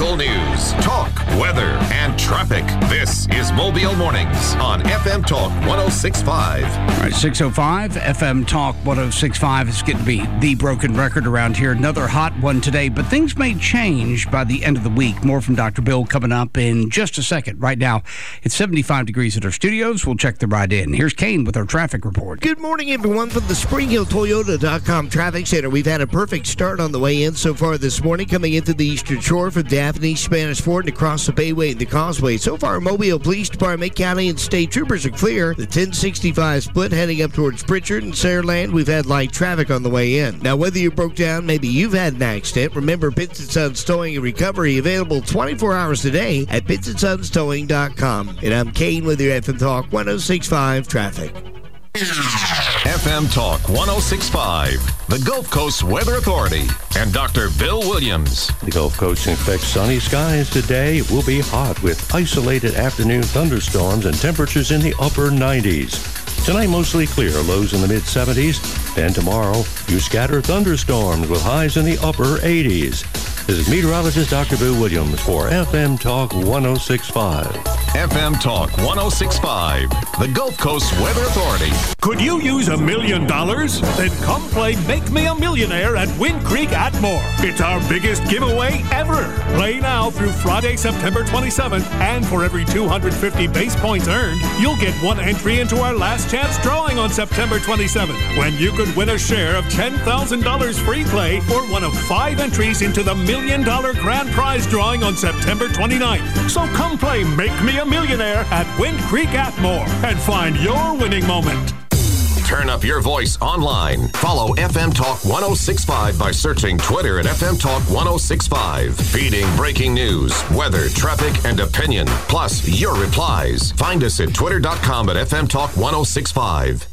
Local news, talk, weather, and traffic. This is Mobile Mornings on FM Talk 106.5. All right, 6:05, FM Talk 106.5 is getting to be the broken record around here. Another hot one today, but things may change by the end of the week. More from Dr. Bill coming up in just a second. Right now, it's 75 degrees at our studios. We'll check the ride in. Here's Kane with our traffic report. Good morning, everyone, from the SpringHillToyota.com Traffic Center. We've had a perfect start on the way in so far this morning, coming into the Eastern Shore from Daphne, Spanish Fort, and across the Bayway and the Causeway. So far, Mobile Police Department, County, and State Troopers are clear. The 1065 split heading up towards Pritchard and Saraland, we've had light traffic on the way in. Now, whether you broke down, maybe you've had an accident, remember Pitts & Sons Towing and Recovery, available 24 hours a day at PittsandSonsTowing.com. And I'm Kane with your FM Talk 106.5 traffic. FM Talk 106.5, the Gulf Coast Weather Authority, and Dr. Bill Williams. The Gulf Coast expects sunny skies today. It will be hot with isolated afternoon thunderstorms and temperatures in the upper 90s. Tonight, mostly clear, lows in the mid-70s. And tomorrow, few scattered thunderstorms with highs in the upper 80s. This is meteorologist Dr. Bill Williams for FM Talk 106.5. FM Talk 106.5, the Gulf Coast Weather Authority. Could you use $1 million? Then come play Make Me a Millionaire at Wind Creek Atmore. It's our biggest giveaway ever. Play now through Friday, September 27th, and for every 250 base points earned, you'll get one entry into our last chance drawing on September 27th, when you could win a share of $10,000 free play or one of 5 entries into the $1 million grand prize drawing on September 29th. So come play Make Me a Millionaire at Wind Creek Atmore and find your winning moment. Turn up your voice online. Follow FM Talk 106.5 by searching Twitter at FM Talk 106.5. Feeding breaking news, weather, traffic, and opinion, plus your replies. Find us at twitter.com at FM Talk 106.5.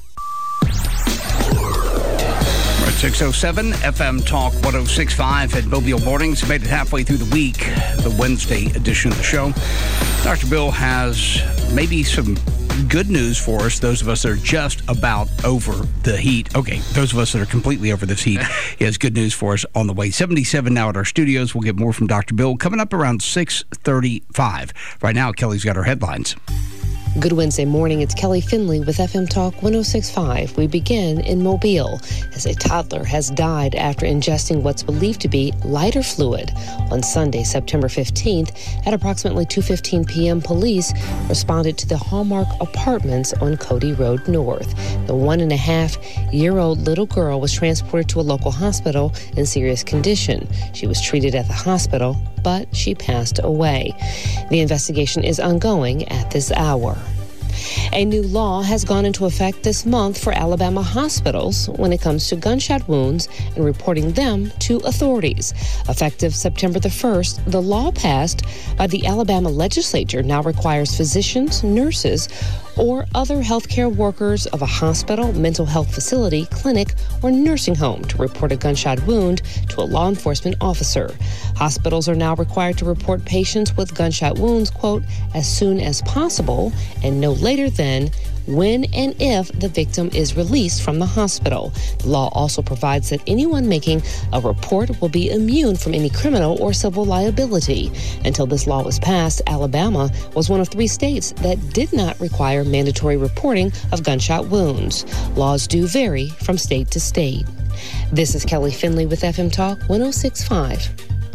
6:07, FM Talk 106.5 at Mobile Mornings. Made it halfway through the week, the Wednesday edition of the show. Dr. Bill has maybe some good news for us, those of us that are just about over the heat. Okay, those of us that are completely over this heat, he has good news for us on the way. 77 now at our studios. We'll get more from Dr. Bill coming up around 6:35. Right now, Kelly's got our headlines. Good Wednesday morning. It's Kelly Finley with FM Talk 106.5. We begin in Mobile as a toddler has died after ingesting what's believed to be lighter fluid. On Sunday, September 15th, at approximately 2:15 p.m., police responded to the Hallmark Apartments on Cody Road North. The 1.5-year-old little girl was transported to a local hospital in serious condition. She was treated at the hospital, but she passed away. The investigation is ongoing at this hour. A new law has gone into effect this month for Alabama hospitals when it comes to gunshot wounds and reporting them to authorities. Effective September the 1st, the law passed by the Alabama legislature now requires physicians, nurses, or other healthcare workers of a hospital, mental health facility, clinic, or nursing home to report a gunshot wound to a law enforcement officer. Hospitals are now required to report patients with gunshot wounds, quote, as soon as possible and no later than when and if the victim is released from the hospital. The law also provides that anyone making a report will be immune from any criminal or civil liability. Until this law was passed, Alabama was one of 3 states that did not require mandatory reporting of gunshot wounds. Laws do vary from state to state. This is Kelly Finley with FM Talk 106.5.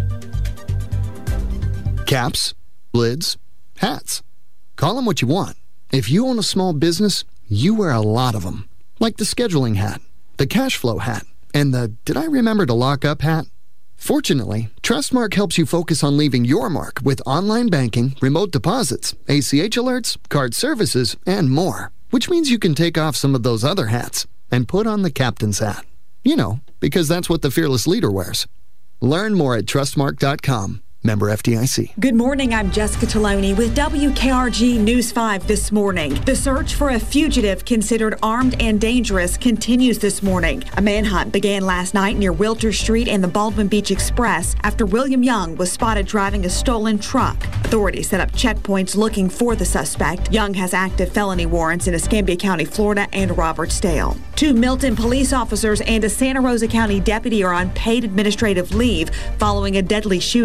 Caps, lids, hats. Call them what you want. If you own a small business, you wear a lot of them. Like the scheduling hat, the cash flow hat, and the did I remember to lock up hat? Fortunately, Trustmark helps you focus on leaving your mark with online banking, remote deposits, ACH alerts, card services, and more. Which means you can take off some of those other hats and put on the captain's hat. You know, because that's what the fearless leader wears. Learn more at trustmark.com. Member FDIC. Good morning, I'm Jessica Taloni with WKRG News 5 this morning. The search for a fugitive considered armed and dangerous continues this morning. A manhunt began last night near Wilter Street and the Baldwin Beach Express after William Young was spotted driving a stolen truck. Authorities set up checkpoints looking for the suspect. Young has active felony warrants in Escambia County, Florida and Robertsdale. 2 Milton police officers and a Santa Rosa County deputy are on paid administrative leave following a deadly shooting.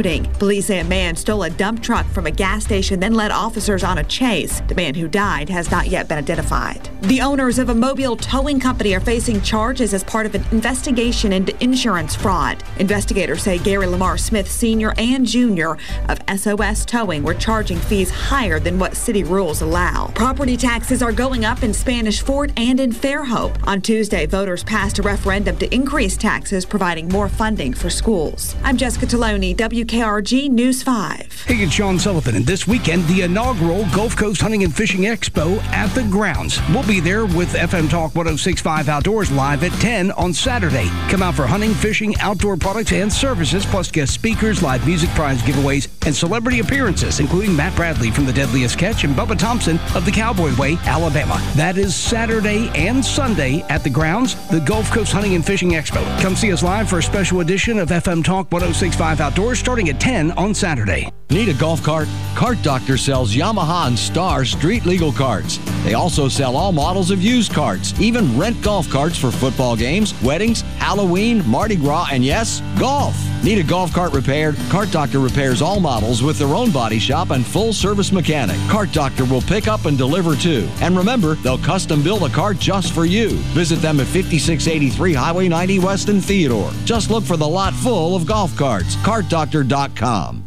Police say a man stole a dump truck from a gas station, then led officers on a chase. The man who died has not yet been identified. The owners of a Mobile towing company are facing charges as part of an investigation into insurance fraud. Investigators say Gary Lamar Smith Sr. and Jr. of SOS Towing were charging fees higher than what city rules allow. Property taxes are going up in Spanish Fort and in Fairhope. On Tuesday, voters passed a referendum to increase taxes, providing more funding for schools. I'm Jessica Taloni, WKRG News 5. Hey, it's Sean Sullivan, and this weekend, the inaugural Gulf Coast Hunting and Fishing Expo at the grounds. We'll be there with FM Talk 106.5 Outdoors live at 10 on Saturday. Come out for hunting, fishing, outdoor products, and services, plus guest speakers, live music, prize giveaways, and celebrity appearances, including Matt Bradley from The Deadliest Catch and Bubba Thompson of the Cowboy Way, Alabama. That is Saturday and Sunday at the grounds, the Gulf Coast Hunting and Fishing Expo. Come see us live for a special edition of FM Talk 106.5 Outdoors starting at 10 on Saturday. Need a golf cart? Cart Doctor sells Yamaha and Star street legal carts. They also sell all models of used carts, even rent golf carts for football games, weddings, Halloween, Mardi Gras, and yes, golf. Need a golf cart repaired? Cart Doctor repairs all models with their own body shop and full-service mechanic. Cart Doctor will pick up and deliver too. And remember, they'll custom build a cart just for you. Visit them at 5683 Highway 90 West in Theodore. Just look for the lot full of golf carts. CartDoctor.com.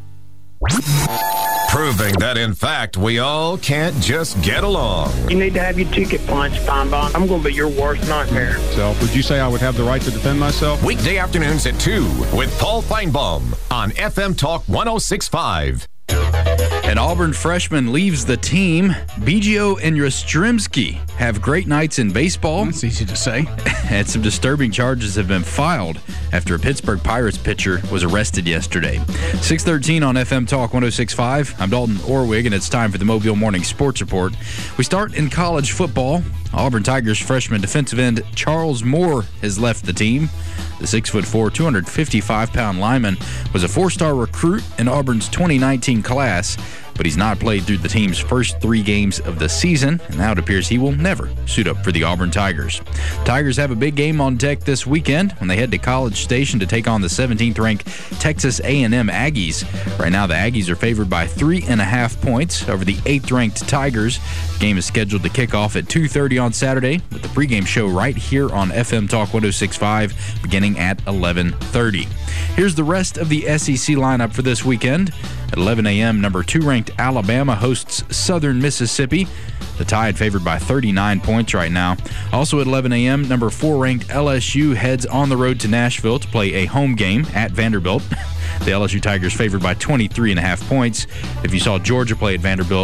Proving that, in fact, we all can't just get along. You need to have your ticket punched, Feinbaum. I'm going to be your worst nightmare. So, would you say I would have the right to defend myself? Weekday afternoons at 2 with Paul Feinbaum on FM Talk 106.5. An Auburn freshman leaves the team. Biggio and Yastrzemski have great nights in baseball. That's easy to say. And some disturbing charges have been filed after a Pittsburgh Pirates pitcher was arrested yesterday. 6:13 on FM Talk 106.5. I'm Dalton Orwig, and it's time for the Mobile Morning Sports Report. We start in college football. Auburn Tigers freshman defensive end Charles Moore has left the team. The 6'4", 255-pound lineman was a four-star recruit in Auburn's 2019 class, but he's not played through the team's first 3 games of the season, and now it appears he will never suit up for the Auburn Tigers. Tigers have a big game on deck this weekend when they head to College Station to take on the 17th-ranked Texas A&M Aggies. Right now, the Aggies are favored by 3.5 points over the 8th-ranked Tigers. The game is scheduled to kick off at 2:30 on Saturday, with the pregame show right here on FM Talk 106.5 beginning at 11:30. Here's the rest of the SEC lineup for this weekend. At 11 a.m., number 2-ranked Alabama hosts Southern Mississippi. The Tide favored by 39 points right now. Also at 11 a.m., number 4-ranked LSU heads on the road to Nashville to play a home game at Vanderbilt. The LSU Tigers favored by 23.5 points. If you saw Georgia play at Vanderbilt,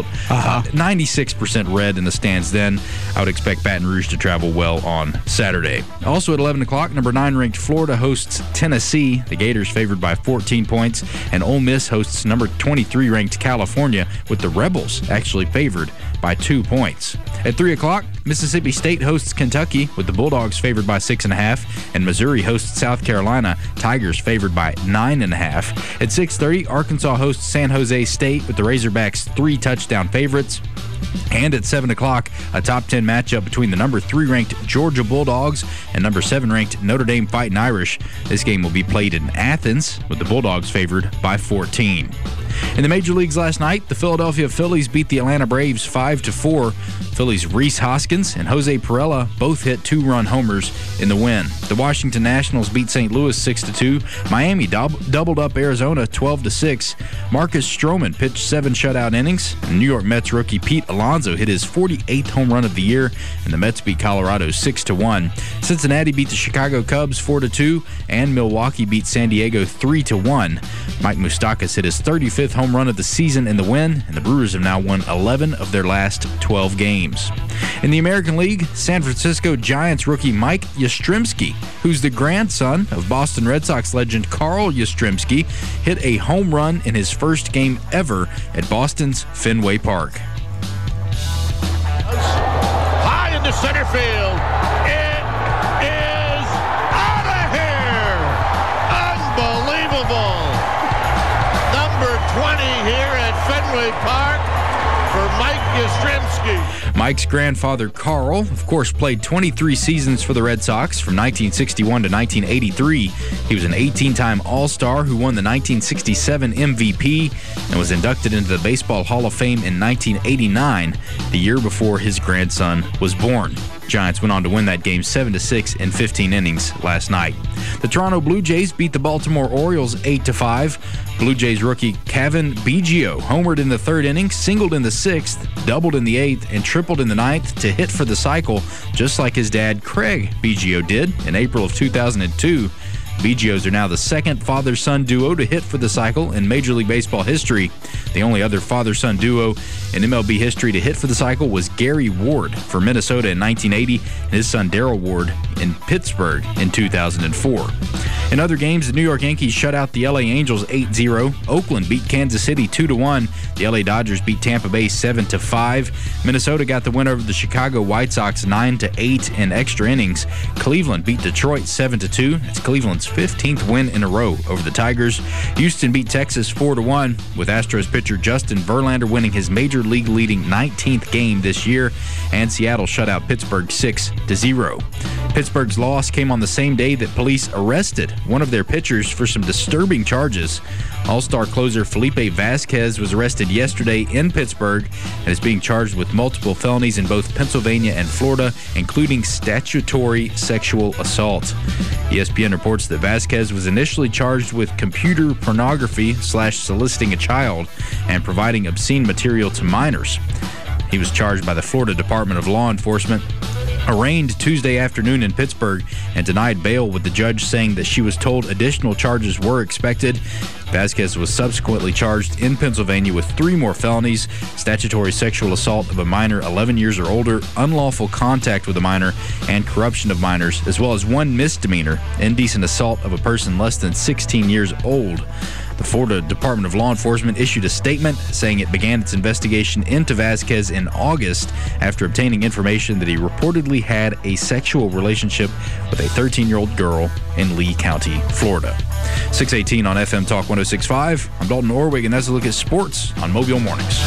96% red in the stands then. I would expect Baton Rouge to travel well on Saturday. Also at 11 o'clock, number 9-ranked Florida hosts Tennessee. The Gators favored by 14 points. And Ole Miss hosts number 23-ranked California, with the Rebels actually favored by 2 points. At 3 o'clock, Mississippi State hosts Kentucky, with the Bulldogs favored by 6.5, and Missouri hosts South Carolina, Tigers favored by 9.5. At 6:30, Arkansas hosts San Jose State, with the Razorbacks 3 touchdown favorites. And at 7 o'clock, a top 10 matchup between the number 3-ranked Georgia Bulldogs and number 7-ranked Notre Dame Fighting Irish. This game will be played in Athens, with the Bulldogs favored by 14. In the major leagues last night, the Philadelphia Phillies beat the Atlanta Braves 5-4. Phillies' Rhys Hoskins and Jose Pirela both hit 2-run homers in the win. The Washington Nationals beat St. Louis 6-2. Miami doubled up Arizona 12-6. Marcus Stroman pitched 7 shutout innings. And New York Mets rookie Pete Alonso hit his 48th home run of the year, and the Mets beat Colorado 6-1. Cincinnati beat the Chicago Cubs 4-2, and Milwaukee beat San Diego 3-1. Mike Moustakas hit his 35th home run of the season in the win, and the Brewers have now won 11 of their last 12 games. In the American League, San Francisco Giants rookie Mike Yastrzemski, who's the grandson of Boston Red Sox legend Carl Yastrzemski, hit a home run in his first game ever at Boston's Fenway Park. High into center field. It is out of here. Unbelievable. Number 20 here at Fenway Park for Mike Yastrzemski. Mike's grandfather, Carl, of course, played 23 seasons for the Red Sox from 1961 to 1983. He was an 18-time All-Star who won the 1967 MVP and was inducted into the Baseball Hall of Fame in 1989, the year before his grandson was born. Giants went on to win that game 7-6 in 15 innings last night. The Toronto Blue Jays beat the Baltimore Orioles 8-5. Blue Jays rookie Cavan Biggio homered in the third inning, singled in the sixth, doubled in the eighth, and tripled in the ninth to hit for the cycle, just like his dad Craig Biggio did in April of 2002. Biggios are now the second father-son duo to hit for the cycle in Major League Baseball history. The only other father-son duo in MLB history to hit for the cycle was Gary Ward for Minnesota in 1980 and his son Darrell Ward in Pittsburgh in 2004. In other games, the New York Yankees shut out the LA Angels 8-0. Oakland beat Kansas City 2-1. The LA Dodgers beat Tampa Bay 7-5. Minnesota got the win over the Chicago White Sox 9-8 in extra innings. Cleveland beat Detroit 7-2. That's Cleveland's 15th win in a row over the Tigers. Houston beat Texas 4-1, with Astros pitcher Justin Verlander winning his Major League leading 19th game this year, and Seattle shut out Pittsburgh 6-0. Pittsburgh's loss came on the same day that police arrested one of their pitchers for some disturbing charges. All-star closer Felipe Vasquez was arrested yesterday in Pittsburgh and is being charged with multiple felonies in both Pennsylvania and Florida, including statutory sexual assault. ESPN reports that Vasquez was initially charged with computer pornography / soliciting a child and providing obscene material to minors. He was charged by the Florida Department of Law Enforcement, arraigned Tuesday afternoon in Pittsburgh, and denied bail, with the judge saying that she was told additional charges were expected. Vasquez was subsequently charged in Pennsylvania with 3 more felonies: statutory sexual assault of a minor 11 years or older, unlawful contact with a minor, and corruption of minors, as well as 1 misdemeanor, indecent assault of a person less than 16 years old. The Florida Department of Law Enforcement issued a statement saying it began its investigation into Vasquez in August after obtaining information that he reportedly had a sexual relationship with a 13-year-old girl in Lee County, Florida. 6:18 on FM Talk 106.5. I'm Dalton Orwig, and that's a look at sports on Mobile Mornings.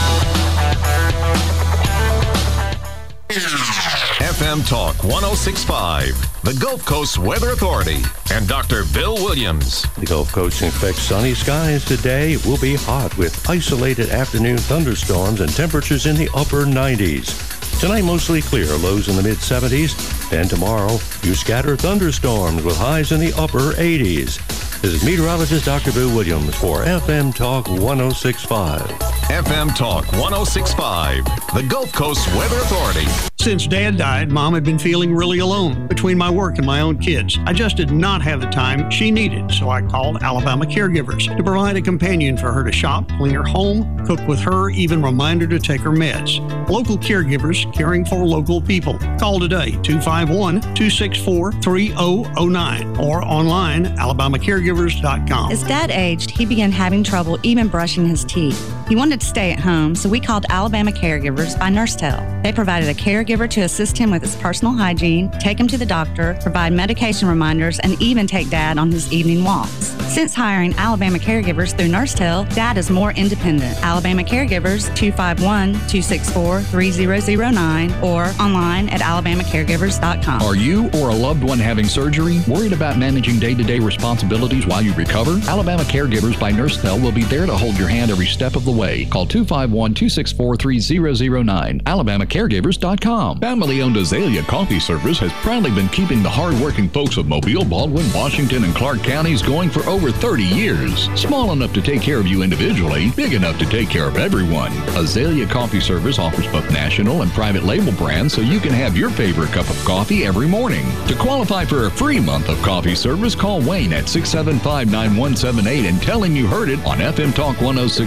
FM Talk 106.5, the Gulf Coast Weather Authority, and Dr. Bill Williams. The Gulf Coast expects sunny skies today. It will be hot with isolated afternoon thunderstorms and temperatures in the upper 90s. Tonight, mostly clear, lows in the mid-70s. And tomorrow, few scattered thunderstorms with highs in the upper 80s. This is meteorologist Dr. Bill Williams for FM Talk 106.5. FM Talk 106.5, the Gulf Coast Weather Authority. Since Dad died, Mom had been feeling really alone between my work and my own kids. I just did not have the time she needed, so I called Alabama Caregivers to provide a companion for her to shop, clean her home, cook with her, even remind her to take her meds. Local caregivers caring for local people. Call today, 251-264-3009, or online, alabamacaregivers.com. As Dad aged, he began having trouble even brushing his teeth. He wanted to stay at home, so we called Alabama Caregivers by NurseTel. They provided a caregiver to assist him with his personal hygiene, take him to the doctor, provide medication reminders, and even take Dad on his evening walks. Since hiring Alabama Caregivers through NurseTel, Dad is more independent. Alabama Caregivers, 251-264-3009, or online at alabamacaregivers.com. Are you or a loved one having surgery? Worried about managing day-to-day responsibilities while you recover? Alabama Caregivers by NurseTel will be there to hold your hand every step of the way. Call 251-264-3009, alabamacaregivers.com. Family-owned Azalea Coffee Service has proudly been keeping the hard-working folks of Mobile, Baldwin, Washington, and Clark counties going for over 30 years. Small enough to take care of you individually, big enough to take care of everyone. Azalea Coffee Service offers both national and private label brands so you can have your favorite cup of coffee every morning. To qualify for a free month of coffee service, call Wayne at 675-9178 and tell him you heard it on FM Talk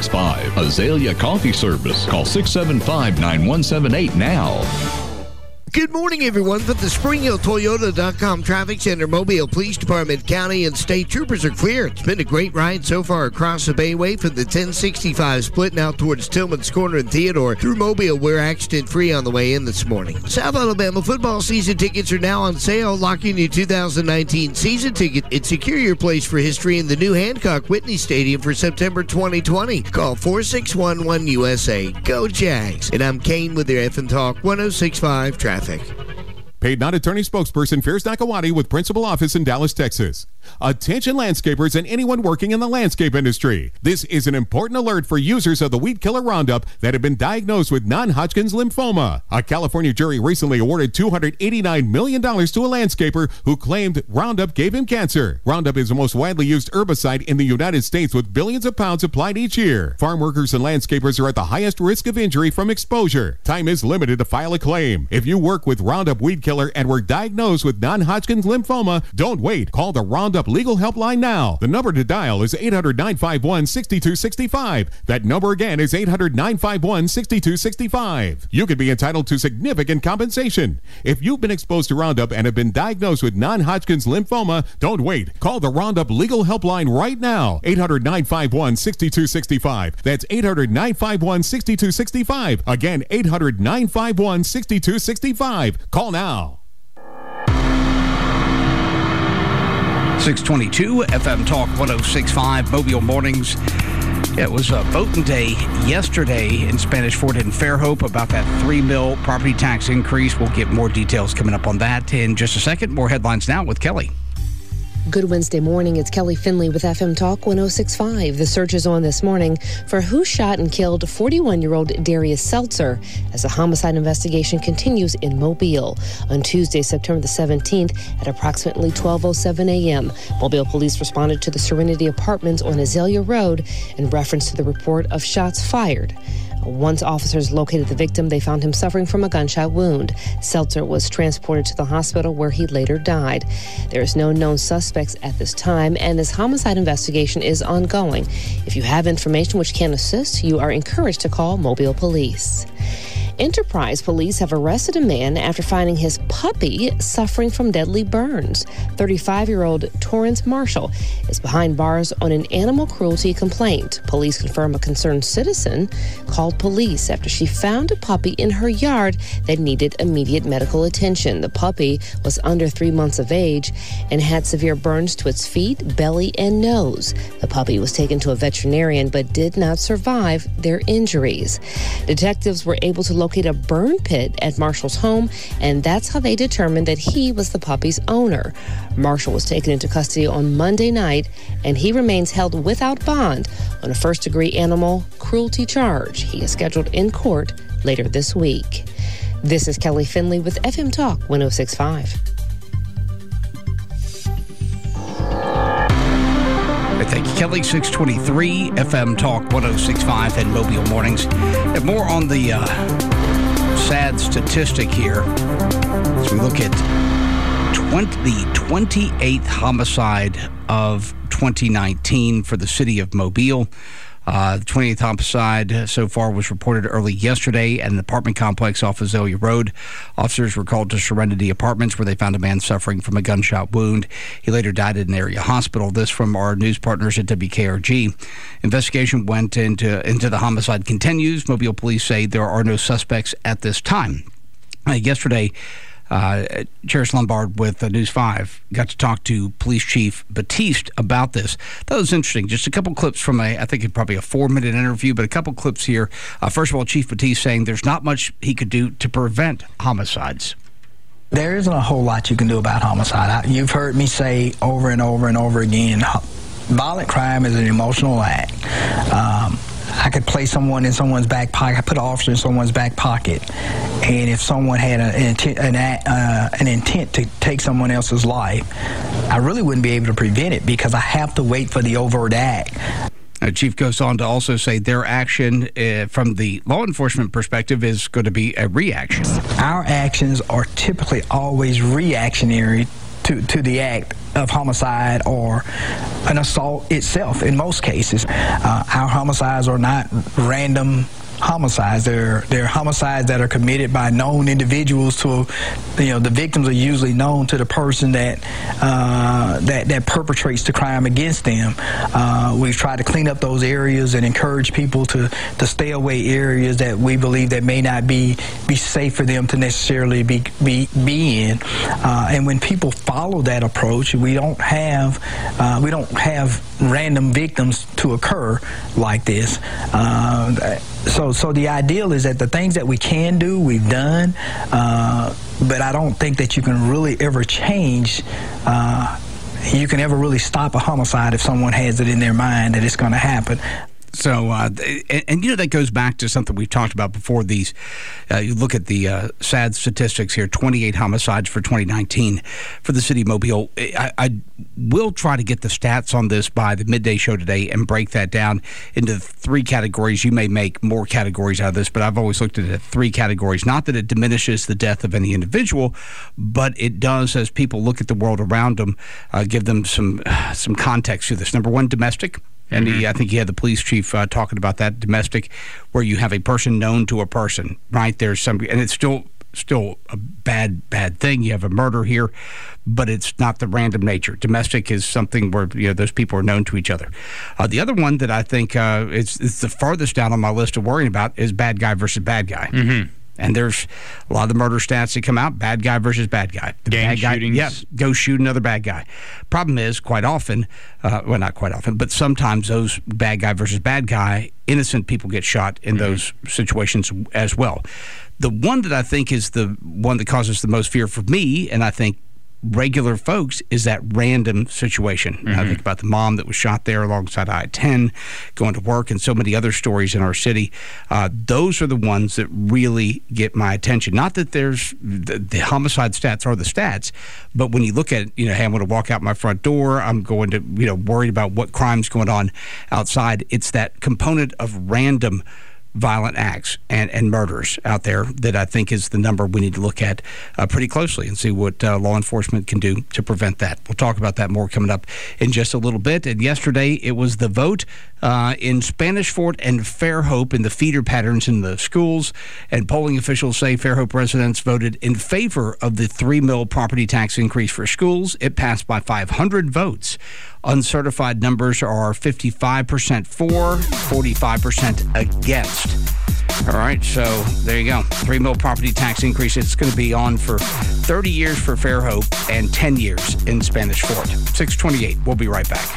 106.5. Azalea Coffee Service. Call 675-9178 now. Good morning, everyone. From the SpringHillToyota.com Traffic Center, Mobile Police Department, County, and State Troopers are clear. It's been a great ride so far across the Bayway from the 1065 split now towards Tillman's Corner and Theodore through Mobile. We're accident-free on the way in this morning. South Alabama football season tickets are now on sale. Lock in your 2019 season ticket and secure your place for history in the new Hancock Whitney Stadium for September 2020. Call 4611-USA. Go Jags. And I'm Kane with your FM Talk 106.5 Traffic. Paid non-attorney spokesperson Fairs Nakawati with principal office in Dallas, Texas. Attention landscapers and anyone working in the landscape industry. This is an important alert for users of the weed killer Roundup that have been diagnosed with non-Hodgkin's lymphoma. A California jury recently awarded $289 million to a landscaper who claimed Roundup gave him cancer. Roundup is the most widely used herbicide in the United States with billions of pounds applied each year. Farm workers and landscapers are at the highest risk of injury from exposure. Time is limited to file a claim. If you work with Roundup weed killer and were diagnosed with non-Hodgkin's lymphoma, don't wait. Call the Roundup Legal Helpline now. The number to dial is 800-951-6265. That number again is 800-951-6265. You could be entitled to significant compensation. If you've been exposed to Roundup and have been diagnosed with non-Hodgkin's lymphoma, don't wait. Call the Roundup Legal Helpline right now. 800-951-6265. That's 800-951-6265. Again, 800-951-6265. Call now. 622 FM Talk 106.5 Mobile Mornings. It was a voting day yesterday in Spanish Fort and Fairhope about that $3 million property tax increase. We'll get more details coming up on that in just a second. More headlines now with Kelly. Good Wednesday morning. It's Kelly Finley with FM Talk 106.5. The search is on this morning for who shot and killed 41-year-old Darius Seltzer as the homicide investigation continues in Mobile. On Tuesday, September the 17th at approximately 12:07 a.m., Mobile police responded to the Serenity Apartments on Azalea Road in reference to the report of shots fired. Once officers located the victim, they found him suffering from a gunshot wound. Seltzer was transported to the hospital where he later died. There is no known suspects at this time, and this homicide investigation is ongoing. If you have information which can assist, you are encouraged to call Mobile Police. Enterprise police have arrested a man after finding his puppy suffering from deadly burns. 35-year-old Torrance Marshall is behind bars on an animal cruelty complaint. Police confirm a concerned citizen called police after she found a puppy in her yard that needed immediate medical attention. The puppy was under 3 months of age and had severe burns to its feet, belly, and nose. The puppy was taken to a veterinarian but did not survive their injuries. Detectives were able to locate a burn pit at Marshall's home, and that's how they determined that he was the puppy's owner. Marshall was taken into custody on Monday night, and he remains held without bond on a first-degree animal cruelty charge. He is scheduled in court later this week. This is Kelly Finley with FM Talk 106.5. Thank you, Kelly. 623 FM Talk 106.5 and Mobile Mornings. And more on the sad statistic here as we look at the 28th homicide of 2019 for the city of Mobile. The 28th homicide so far was reported early yesterday at an apartment complex off Azalea Road. Officers were called to Serenity Apartments where they found a man suffering from a gunshot wound. He later died at an area hospital. This from our news partners at WKRG. Investigation went into the homicide continues. Mobile police say there are no suspects at this time. Yesterday, Charis Lombard with News 5 got to talk to Police Chief Batiste about this. That was interesting. Just a couple clips from I think probably a 4-minute interview, but a couple clips here. First of all, Chief Batiste saying there's not much he could do to prevent homicides. There isn't a whole lot you can do about homicide. You've heard me say over and over and over again, violent crime is an emotional act. I could place someone in someone's back pocket. I put an officer in someone's back pocket, and if someone had an intent to take someone else's life, I really wouldn't be able to prevent it because I have to wait for the overt act. Chief goes on to also say their action from the law enforcement perspective is going to be a reaction. Our actions are typically always reactionary to the act of homicide or an assault itself in most cases. Our homicides are not random homicides. They're homicides that are committed by known individuals. The victims are usually known to the person that perpetrates the crime against them. We've tried to clean up those areas and encourage people to stay away areas that we believe that may not be safe for them to necessarily be in. And when people follow that approach, we don't have random victims to occur like this. So the ideal is that the things that we can do, we've done, but I don't think that you can really ever change. You can ever really stop a homicide if someone has it in their mind that it's going to happen. So, that goes back to something we've talked about before. These, you look at the sad statistics here, 28 homicides for 2019 for the city of Mobile. I will try to get the stats on this by the midday show today and break that down into 3 categories. You may make more categories out of this, but I've always looked at it 3 categories. Not that it diminishes the death of any individual, but it does, as people look at the world around them, give them some context to this. Number 1, domestic. And I think he had the police chief talking about that, domestic, where you have a person known to a person, right? There's some, and it's still a bad thing. You have a murder here, but it's not the random nature. Domestic is something where those people are known to each other. The other one that I think is the farthest down on my list of worrying about is bad guy versus bad guy. Mm-hmm. And there's a lot of the murder stats that come out, bad guy versus bad guy. The gang bad guy, shootings. Yeah, go shoot another bad guy. Problem is, quite often, well, not quite often, but sometimes those bad guy versus bad guy, innocent people get shot in those situations as well. The one that I think is the one that causes the most fear for me, and I think regular folks, is that random situation. Mm-hmm. I think about the mom that was shot there alongside I-10 going to work, and so many other stories in our city. Those are the ones that really get my attention. Not that there's the homicide stats are the stats, but when you look at, hey, I'm going to walk out my front door, I'm going to, worried about what crime's going on outside. It's that component of random violent acts and murders out there that I think is the number we need to look at pretty closely and see what law enforcement can do to prevent that. We'll talk about that more coming up in just a little bit. And yesterday it was the vote in Spanish Fort and Fairhope in the feeder patterns in the schools, and polling officials say Fairhope residents voted in favor of the $3 million property tax increase for schools. It passed by 500 votes. Uncertified numbers are 55% for, 45% against. All right, so there you go. $3 million property tax increase. It's going to be on for 30 years for Fairhope and 10 years in Spanish Fort. 6:28. We'll be right back.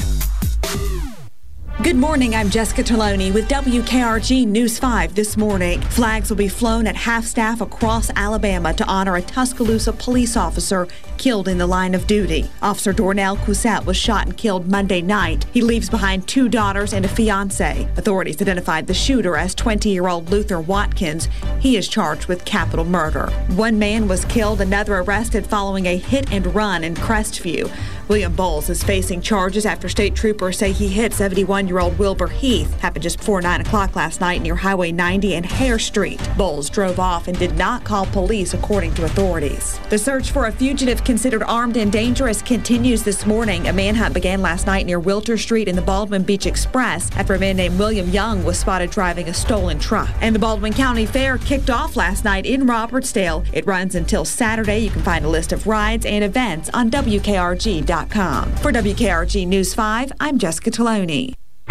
Good morning, I'm Jessica Taloni with WKRG News 5 this morning. Flags will be flown at half-staff across Alabama to honor a Tuscaloosa police officer killed in the line of duty. Officer Dornell Cousette was shot and killed Monday night. He leaves behind 2 daughters and a fiancé. Authorities identified the shooter as 20-year-old Luther Watkins. He is charged with capital murder. 1 man was killed, another arrested following a hit and run in Crestview. William Bowles is facing charges after state troopers say he hit 71-year-old Wilbur Heath. Happened just before 9 o'clock last night near Highway 90 and Hare Street. Bowles drove off and did not call police, according to authorities. The search for a fugitive considered armed and dangerous continues this morning. A manhunt began last night near Wilter Street in the Baldwin Beach Express after a man named William Young was spotted driving a stolen truck. And the Baldwin County Fair kicked off last night in Robertsdale. It runs until Saturday. You can find a list of rides and events on WKRG.com. For WKRG News 5, I'm Jessica Taloni.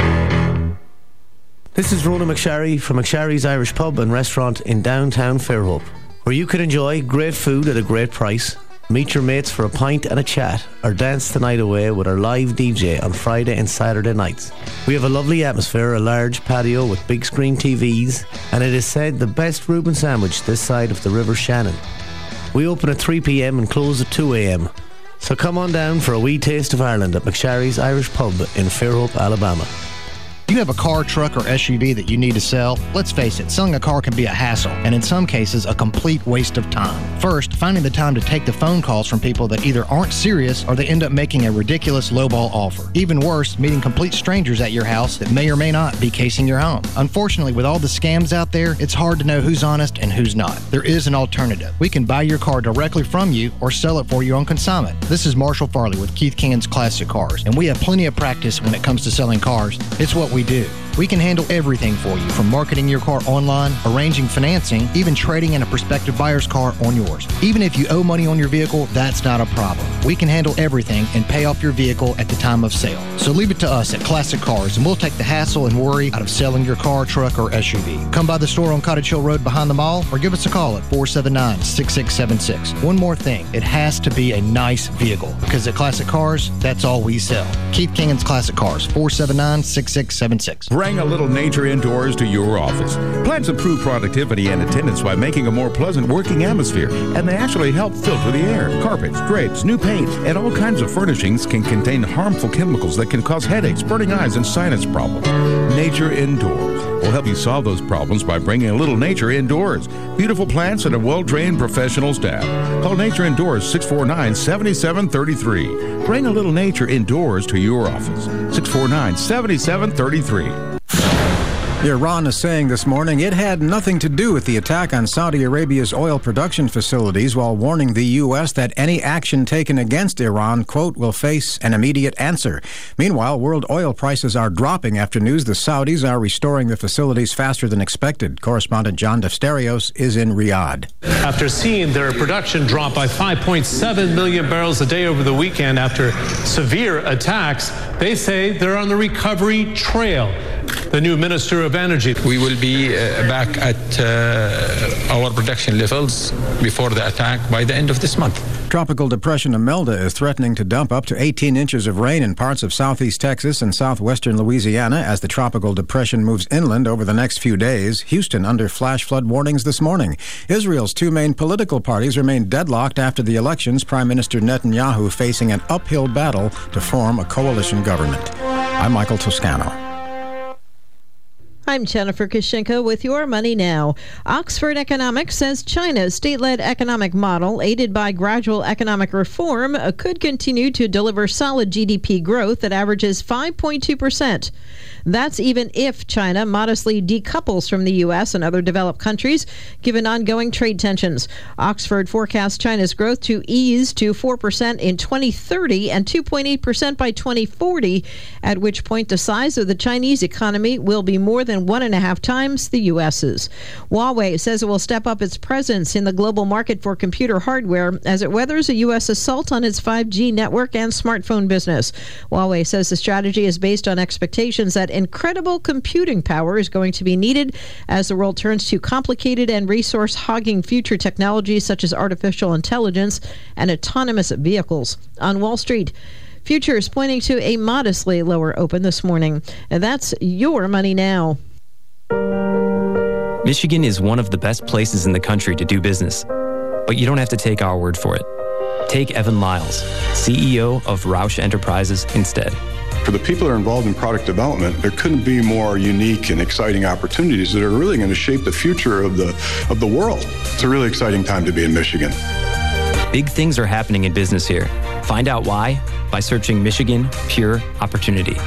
This is Ronan McSharry from McSharry's Irish Pub and Restaurant in downtown Fairhope, where you can enjoy great food at a great price, meet your mates for a pint and a chat, or dance the night away with our live DJ on Friday and Saturday nights. We have a lovely atmosphere, a large patio with big screen TVs, and it is said the best Reuben sandwich this side of the River Shannon. We open at 3 p.m. and close at 2 a.m. So come on down for a wee taste of Ireland at McSharry's Irish Pub in Fairhope, Alabama. Do you have a car, truck, or SUV that you need to sell? Let's face it, selling a car can be a hassle, and in some cases, a complete waste of time. First, finding the time to take the phone calls from people that either aren't serious or they end up making a ridiculous lowball offer. Even worse, meeting complete strangers at your house that may or may not be casing your home. Unfortunately, with all the scams out there, it's hard to know who's honest and who's not. There is an alternative. We can buy your car directly from you or sell it for you on consignment. This is Marshall Farley with Keith King's Classic Cars, and we have plenty of practice when it comes to selling cars. It's what we do. We can handle everything for you, from marketing your car online, arranging financing, even trading in a prospective buyer's car on yours. Even if you owe money on your vehicle, that's not a problem. We can handle everything and pay off your vehicle at the time of sale. So leave it to us at Classic Cars, and we'll take the hassle and worry out of selling your car, truck, or SUV. Come by the store on Cottage Hill Road behind the mall, or give us a call at 479-6676. One more thing, it has to be a nice vehicle, because at Classic Cars, that's all we sell. Keith Kingan's Classic Cars, 479-6676. Bring a little nature indoors to your office. Plants improve productivity and attendance by making a more pleasant working atmosphere, and they actually help filter the air. Carpets, drapes, new paint, and all kinds of furnishings can contain harmful chemicals that can cause headaches, burning eyes, and sinus problems. Nature Indoors will help you solve those problems by bringing a little nature indoors. Beautiful plants and a well-trained professional staff. Call Nature Indoors 649-7733. Bring a little nature indoors to your office. 649-7733. Iran is saying this morning it had nothing to do with the attack on Saudi Arabia's oil production facilities, while warning the U.S. that any action taken against Iran, quote, will face an immediate answer. Meanwhile, world oil prices are dropping after news the Saudis are restoring the facilities faster than expected. Correspondent John Defterios is in Riyadh. After seeing their production drop by 5.7 million barrels a day over the weekend after severe attacks, they say they're on the recovery trail. The new Minister of Energy. We will be back at our production levels before the attack by the end of this month. Tropical Depression Imelda is threatening to dump up to 18 inches of rain in parts of southeast Texas and southwestern Louisiana as the tropical depression moves inland over the next few days. Houston under flash flood warnings this morning. Israel's two main political parties remain deadlocked after the elections, Prime Minister Netanyahu facing an uphill battle to form a coalition government. I'm Michael Toscano. I'm Jennifer Kashenko with Your Money Now. Oxford Economics says China's state-led economic model, aided by gradual economic reform, could continue to deliver solid GDP growth that averages 5.2%. That's even if China modestly decouples from the U.S. and other developed countries, given ongoing trade tensions. Oxford forecasts China's growth to ease to 4% in 2030 and 2.8% by 2040, at which point the size of the Chinese economy will be more than 1.5 times the U.S.'s. Huawei says it will step up its presence in the global market for computer hardware as it weathers a U.S. assault on its 5G network and smartphone business. Huawei says the strategy is based on expectations that incredible computing power is going to be needed as the world turns to complicated and resource-hogging future technologies such as artificial intelligence and autonomous vehicles. On Wall Street, futures pointing to a modestly lower open this morning. And that's Your Money Now. Michigan is one of the best places in the country to do business, but you don't have to take our word for it. Take Evan Lyles, CEO of Roush Enterprises, instead. For the people that are involved in product development, there couldn't be more unique and exciting opportunities that are really going to shape the future of the world. It's a really exciting time to be in Michigan. Big things are happening in business here. Find out why by searching Michigan Pure Opportunity.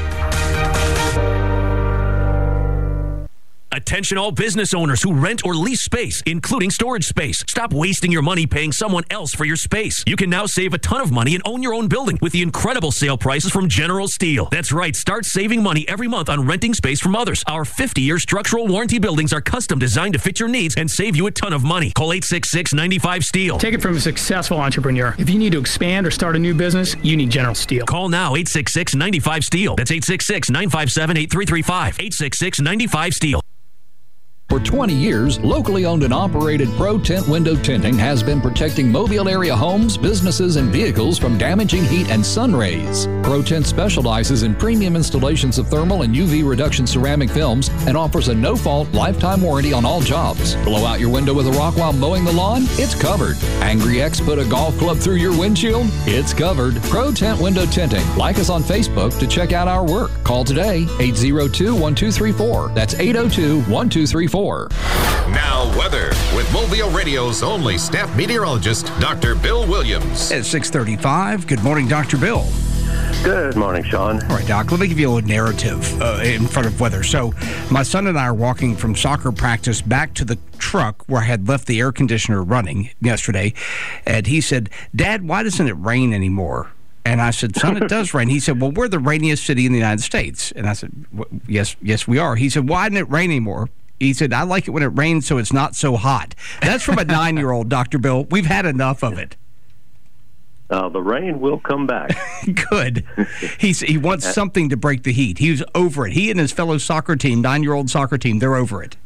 Attention all business owners who rent or lease space, including storage space. Stop wasting your money paying someone else for your space. You can now save a ton of money and own your own building with the incredible sale prices from General Steel. That's right, start saving money every month on renting space from others. Our 50-year structural warranty buildings are custom designed to fit your needs and save you a ton of money. Call 866-95-STEEL. Take it from a successful entrepreneur. If you need to expand or start a new business, you need General Steel. Call now, 866-95-STEEL. That's 866-957-8335. 866-95-STEEL. For 20 years, locally owned and operated Pro Tint Window Tinting has been protecting Mobile area homes, businesses, and vehicles from damaging heat and sun rays. Pro Tint specializes in premium installations of thermal and UV reduction ceramic films and offers a no-fault lifetime warranty on all jobs. Blow out your window with a rock while mowing the lawn? It's covered. Angry Ex put a golf club through your windshield? It's covered. Pro Tint Window Tinting. Like us on Facebook to check out our work. Call today, 802-1234. That's 802-1234. Now weather with Mobile Radio's only staff meteorologist, Dr. Bill Williams. At 6:35. Good morning, Dr. Bill. Good morning, Sean. All right, Doc, let me give you a little narrative in front of weather. So my son and I are walking from soccer practice back to the truck where I had left the air conditioner running yesterday, and he said, Dad, why doesn't it rain anymore? And I said, son, it does rain. He said, well, we're the rainiest city in the United States. And I said, yes, we are. He said, why didn't it rain anymore? He said, I like it when it rains so it's not so hot. That's from a 9-year-old, Dr. Bill. We've had enough of it. The rain will come back. Good. He wants something to break the heat. He was over it. He and his fellow soccer team, 9-year-old soccer team, they're over it.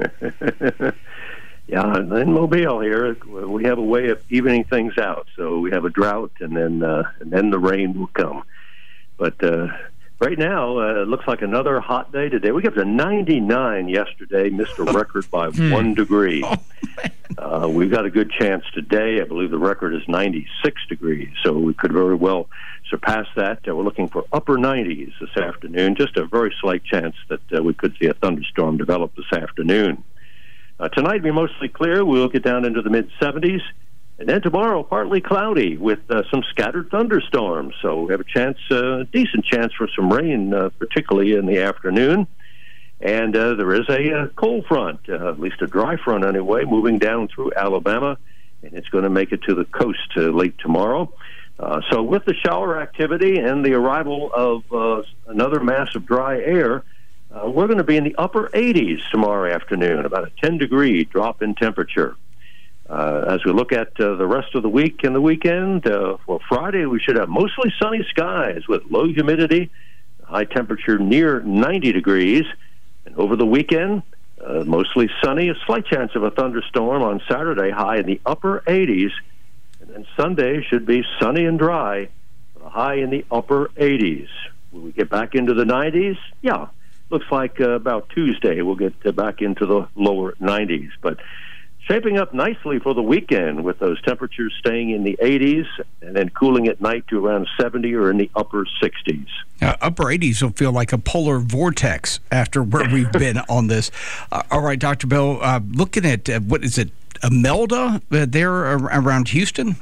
Yeah, in Mobile here, we have a way of evening things out. So we have a drought, and then the rain will come. But right now, it looks like another hot day today. We got to 99 yesterday, missed a record by 1 degree. We've got a good chance today. I believe the record is 96 degrees, so we could very well surpass that. We're looking for upper 90s this afternoon, just a very slight chance that we could see a thunderstorm develop this afternoon. Tonight will be mostly clear. We'll get down into the mid-70s. And then tomorrow, partly cloudy with some scattered thunderstorms. So we have a decent chance for some rain, particularly in the afternoon. And there is a cold front, at least a dry front anyway, moving down through Alabama. And it's going to make it to the coast late tomorrow. So with the shower activity and the arrival of another mass of dry air, we're going to be in the upper 80s tomorrow afternoon, about a 10-degree drop in temperature. As we look at the rest of the week and the weekend, for Friday we should have mostly sunny skies with low humidity, high temperature near 90 degrees. And over the weekend, mostly sunny, a slight chance of a thunderstorm on Saturday, high in the upper 80s. And then Sunday should be sunny and dry, with a high in the upper 80s. Will we get back into the 90s? Yeah. Looks like about Tuesday we'll get back into the lower 90s. But shaping up nicely for the weekend with those temperatures staying in the 80s and then cooling at night to around 70 or in the upper 60s. Upper 80s will feel like a polar vortex after where we've been on this. All right, Dr. Bill, looking at, what is it, Imelda there around Houston?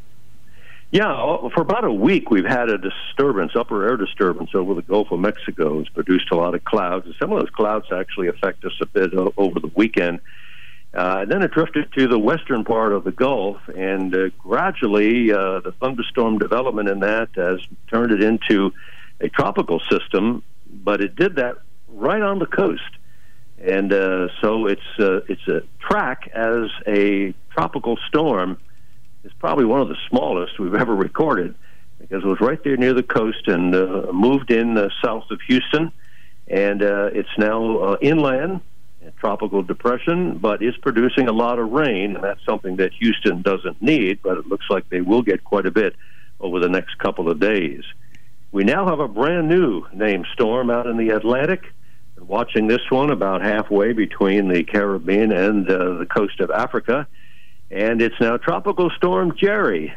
Yeah, for about a week we've had a disturbance, upper air disturbance over the Gulf of Mexico. It's produced a lot of clouds, and some of those clouds actually affect us a bit over the weekend. And then it drifted to the western part of the Gulf, and gradually the thunderstorm development in that has turned it into a tropical system, but it did that right on the coast. And so it's a track as a tropical storm. It's probably one of the smallest we've ever recorded because it was right there near the coast and moved in south of Houston. And it's now inland, a tropical depression, but is producing a lot of rain. And that's something that Houston doesn't need, but it looks like they will get quite a bit over the next couple of days. We now have a brand new named storm out in the Atlantic. And watching this one about halfway between the Caribbean and the coast of Africa. And it's now Tropical Storm Jerry.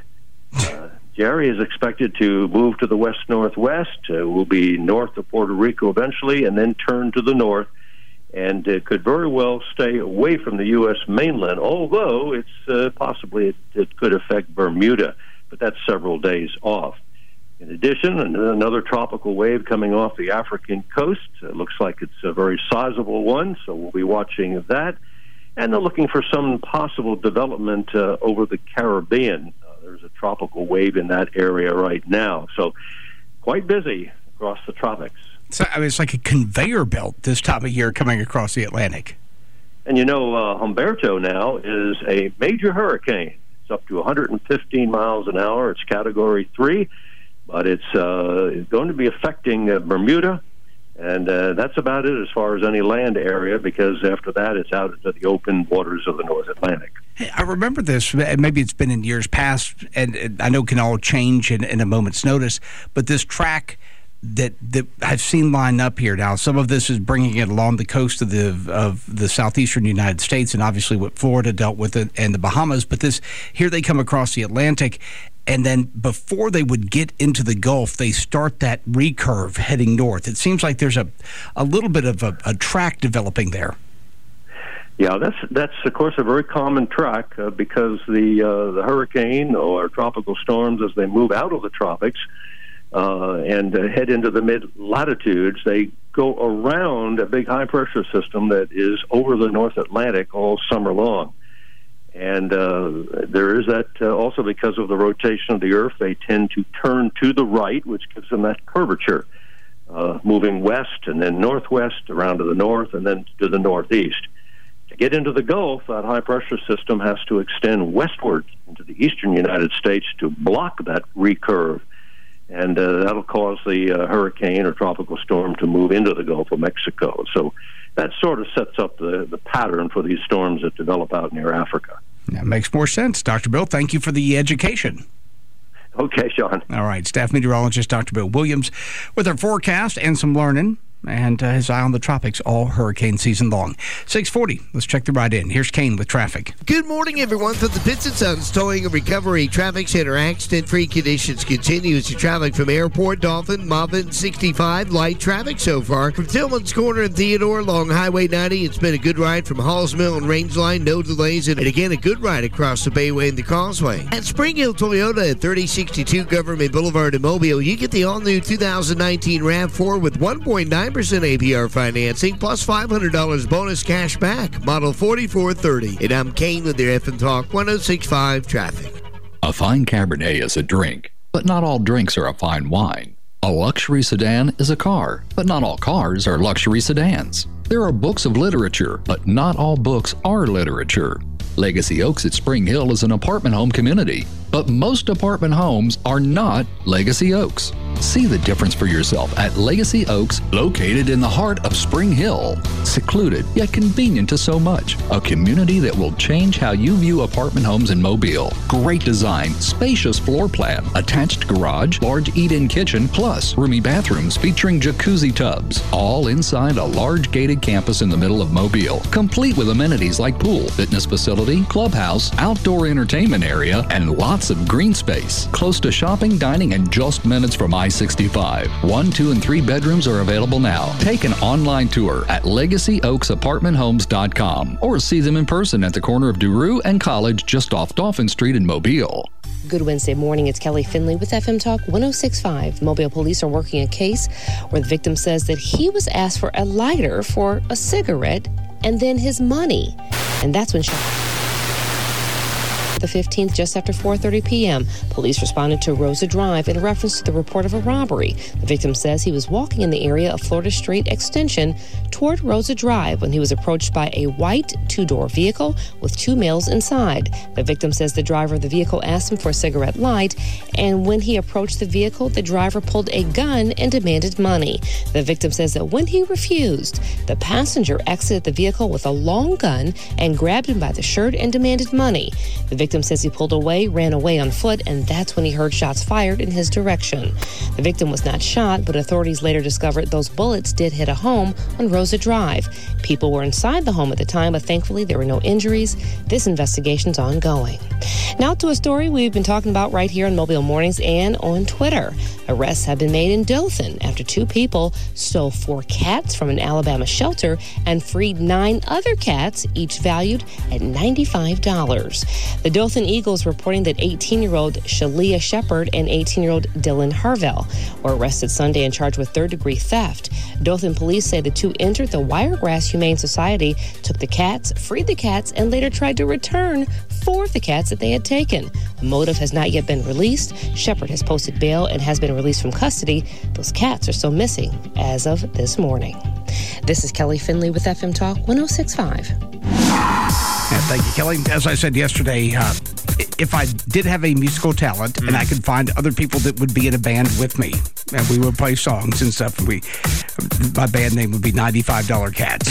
Jerry is expected to move to the west-northwest, will be north of Puerto Rico eventually, and then turn to the north, and could very well stay away from the U.S. mainland, although it's possibly it could affect Bermuda, but that's several days off. In addition, another tropical wave coming off the African coast. It looks like it's a very sizable one, so we'll be watching that. And they're looking for some possible development over the Caribbean. There's a tropical wave in that area right now. So quite busy across the tropics. So, I mean, it's like a conveyor belt this time of year coming across the Atlantic. And, Humberto now is a major hurricane. It's up to 115 miles an hour. It's Category 3, but it's going to be affecting Bermuda. And that's about it as far as any land area, because after that it's out into the open waters of the North Atlantic. Hey, I remember this, maybe it's been in years past, and I know it can all change in a moment's notice, but this track that I've seen line up here now, some of this is bringing it along the coast of the southeastern United States, and obviously what Florida dealt with it and the Bahamas, but here they come across the Atlantic. And then before they would get into the Gulf, they start that recurve heading north. It seems like there's a little bit of a track developing there. Yeah, that's of course a very common track because the hurricane or tropical storms, as they move out of the tropics and head into the mid-latitudes, they go around a big high-pressure system that is over the North Atlantic all summer long. And there is that also because of the rotation of the Earth, they tend to turn to the right, which gives them that curvature, moving west and then northwest, around to the north, and then to the northeast. To get into the Gulf, that high-pressure system has to extend westward into the eastern United States to block that recurve. And that'll cause the hurricane or tropical storm to move into the Gulf of Mexico. So that sort of sets up the pattern for these storms that develop out near Africa. That makes more sense. Dr. Bill, thank you for the education. Okay, Sean. All right. Staff meteorologist Dr. Bill Williams with our forecast and some learning. And his eye on the tropics all hurricane season long. 6:40. Let's check the ride in. Here's Kane with traffic. Good morning, everyone. From the Pitts and Sons Towing and Recovery Traffic Center, accident-free conditions continue as you traffic from Airport, Dolphin, Moffett, 65. Light traffic so far. From Tillman's Corner and Theodore along Highway 90, it's been a good ride from Halls Mill and Rangeline. No delays. And again, a good ride across the Bayway and the Causeway. At Spring Hill Toyota at 3062 Government Boulevard in Mobile, you get the all-new 2019 RAV4 with 1.9% APR financing plus $500 bonus cash back. Model 4430. And I'm Kane with your FM Talk 106.5 traffic. A fine Cabernet is a drink, but not all drinks are a fine wine. A luxury sedan is a car, but not all cars are luxury sedans. There are books of literature, but not all books are literature. Legacy Oaks at Spring Hill is an apartment home community, but most apartment homes are not Legacy Oaks. See the difference for yourself at Legacy Oaks, located in the heart of Spring Hill. Secluded, yet convenient to so much. A community that will change how you view apartment homes in Mobile. Great design, spacious floor plan, attached garage, large eat-in kitchen, plus roomy bathrooms featuring jacuzzi tubs. All inside a large gated campus in the middle of Mobile. Complete with amenities like pool, fitness facility, clubhouse, outdoor entertainment area, and lots of green space. Close to shopping, dining, and just minutes from I-65. 1, 2, and 3 bedrooms are available now. Take an online tour at LegacyOaksApartmentHomes.com or see them in person at the corner of Duru and College just off Dolphin Street in Mobile. Good Wednesday morning. It's Kelly Finley with FM Talk 106.5. Mobile police are working a case where the victim says that he was asked for a lighter for a cigarette and then his money. And that's when the 15th, just after 4:30 p.m. Police responded to Rosa Drive in reference to the report of a robbery. The victim says he was walking in the area of Florida Street Extension toward Rosa Drive when he was approached by a white two-door vehicle with 2 males inside. The victim says the driver of the vehicle asked him for a cigarette light, and when he approached the vehicle, the driver pulled a gun and demanded money. The victim says that when he refused, the passenger exited the vehicle with a long gun and grabbed him by the shirt and demanded money. The victim says he pulled away, ran away on foot, and that's when he heard shots fired in his direction. The victim was not shot, but authorities later discovered those bullets did hit a home on Rosa Drive. People were inside the home at the time, but thankfully there were no injuries. This investigation's ongoing. Now to a story we've been talking about right here on Mobile Mornings and on Twitter. Arrests have been made in Dothan after 2 people stole 4 cats from an Alabama shelter and freed 9 other cats, each valued at $95. The Dothan Eagles reporting that 18-year-old Shalia Shepard and 18-year-old Dylan Harvell were arrested Sunday and charged with third-degree theft. Dothan police say the 2 entered the Wiregrass Humane Society, took the cats, freed the cats, and later tried to return 4 of the cats that they had taken. A motive has not yet been released. Shepard has posted bail and has been released from custody. Those cats are still missing as of this morning. This is Kelly Finley with FM Talk 106.5. Yeah, thank you, Kelly. As I said yesterday, if I did have a musical talent and I could find other people that would be in a band with me, and we would play songs and stuff, my band name would be $95 Cats.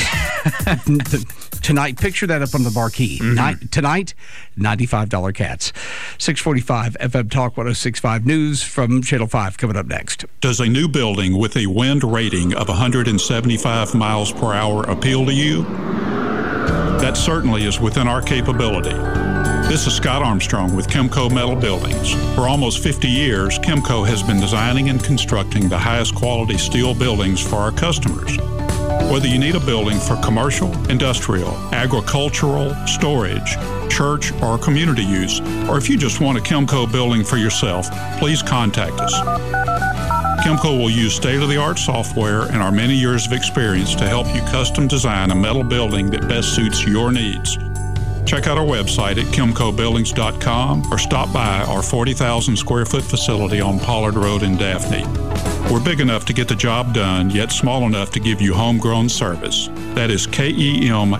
Tonight, picture that up on the marquee. Tonight, $95 Cats. 6:45 FM Talk 106.5 News from Channel 5 coming up next. Does a new building with a wind rating of 175 miles per hour appeal to you? That certainly is within our capability. This is Scott Armstrong with Chemco Metal Buildings. For almost 50 years, Chemco has been designing and constructing the highest quality steel buildings for our customers. Whether you need a building for commercial, industrial, agricultural, storage, church, or community use, or if you just want a Chemco building for yourself, please contact us. Chemco will use state-of-the-art software and our many years of experience to help you custom design a metal building that best suits your needs. Check out our website at kimcobuildings.com or stop by our 40,000 square foot facility on Pollard Road in Daphne. We're big enough to get the job done, yet small enough to give you homegrown service. That is KEMKO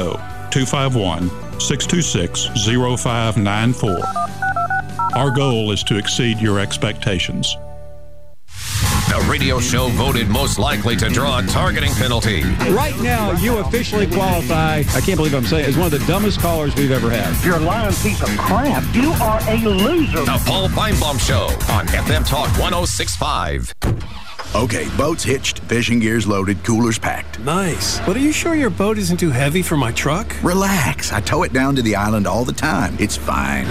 251-626-0594. Our goal is to exceed your expectations. The radio show voted most likely to draw a targeting penalty. Right now, you officially qualify, I can't believe I'm saying it, as one of the dumbest callers we've ever had. You're a lying piece of crap. You are a loser. The Paul Feinbaum Show on FM Talk 106.5. Okay, boat's hitched, fishing gear's loaded, coolers packed. Nice. But are you sure your boat isn't too heavy for my truck? Relax. I tow it down to the island all the time. It's fine.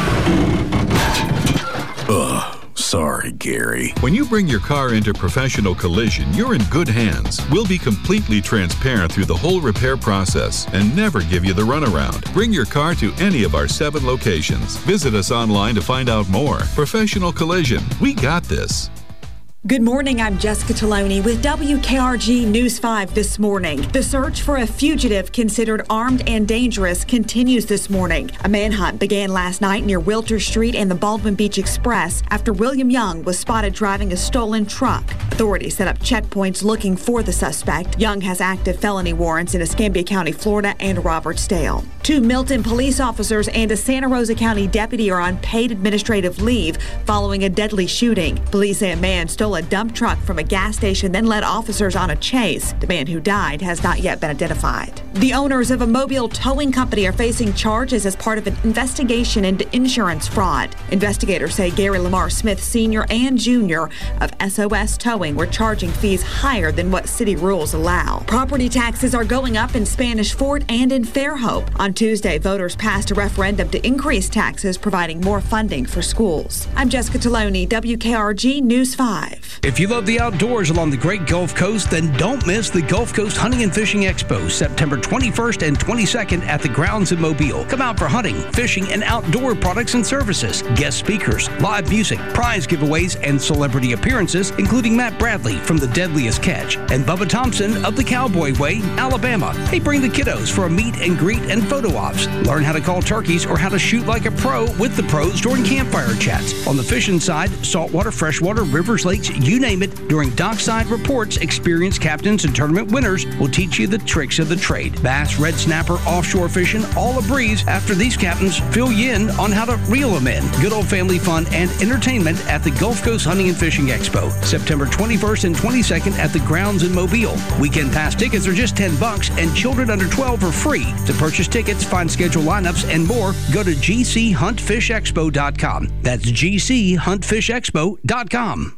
Ugh. Sorry, Gary. When you bring your car into Professional Collision, you're in good hands. We'll be completely transparent through the whole repair process and never give you the runaround. Bring your car to any of our 7 locations. Visit us online to find out more. Professional Collision. We got this. Good morning, I'm Jessica Taloni with WKRG News 5 this morning. The search for a fugitive considered armed and dangerous continues this morning. A manhunt began last night near Wilter Street and the Baldwin Beach Express after William Young was spotted driving a stolen truck. Authorities set up checkpoints looking for the suspect. Young has active felony warrants in Escambia County, Florida and Robertsdale. 2 Milton police officers and a Santa Rosa County deputy are on paid administrative leave following a deadly shooting. Police say a man stole a dump truck from a gas station, then led officers on a chase. The man who died has not yet been identified. The owners of a Mobile towing company are facing charges as part of an investigation into insurance fraud. Investigators say Gary Lamar Smith Sr. and Jr. of SOS Towing were charging fees higher than what city rules allow. Property taxes are going up in Spanish Fort and in Fairhope. On Tuesday, voters passed a referendum to increase taxes, providing more funding for schools. I'm Jessica Taloni, WKRG News 5. If you love the outdoors along the Great Gulf Coast, then don't miss the Gulf Coast Hunting and Fishing Expo, September 21st and 22nd at the grounds in Mobile. Come out for hunting, fishing, and outdoor products and services, guest speakers, live music, prize giveaways, and celebrity appearances, including Matt Bradley from The Deadliest Catch and Bubba Thompson of the Cowboy Way, Alabama. They bring the kiddos for a meet and greet and photo ops. Learn how to call turkeys or how to shoot like a pro with the pros during campfire chats. On the fishing side, saltwater, freshwater, rivers, lakes, you name it. During dockside reports, experienced captains and tournament winners will teach you the tricks of the trade. Bass, red snapper, offshore fishing, all a breeze after these captains fill you in on how to reel them in. Good old family fun and entertainment at the Gulf Coast Hunting and Fishing Expo, September 21st and 22nd at the grounds in Mobile. Weekend pass tickets are just $10 and children under 12 are free. To purchase tickets, find schedule lineups and more, go to gchuntfishexpo.com. That's gchuntfishexpo.com.